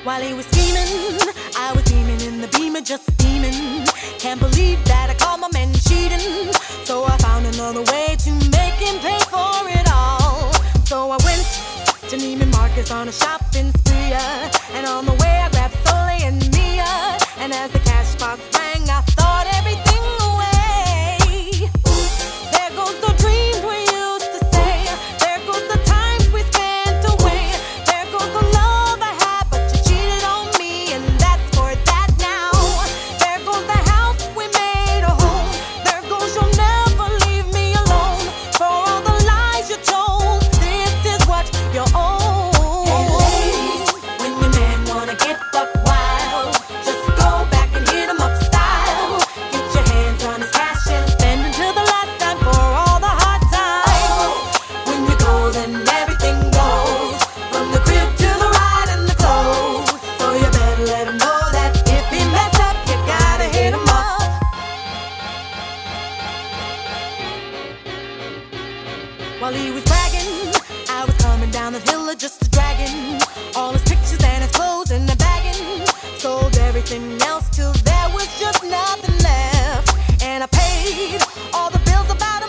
While he was scheming, I was beaming in the beamer, just steaming. Can't believe that I caught my man cheating. So I found another way to make him pay for it all. So I went to Neiman Marcus on a shopping spree, and on the way I grabbed Soleil and Mia. And as the cash box rang, I thought everything away. There goes the dreams we used to say. There goes the times we spent away. There goes the love I had, but you cheated on me, and that's for that now. There goes the house we made a home. There goes you'll never leave me alone. For all the lies you told, this is what you own. Hey ladies, when your man wanna get buck wild, just go back and hit him up style. Get your hands on his cash and spend until the last time for all the hard times. When you go, then everything goes, from the crib to the ride and the clothes. So you better let him know that if he mess up, you gotta hit him up. While he was bragging, I was coming down the hill just a dragging all his pictures and his clothes in the bagging. Sold everything else till there was just nothing left, and I paid all the bills about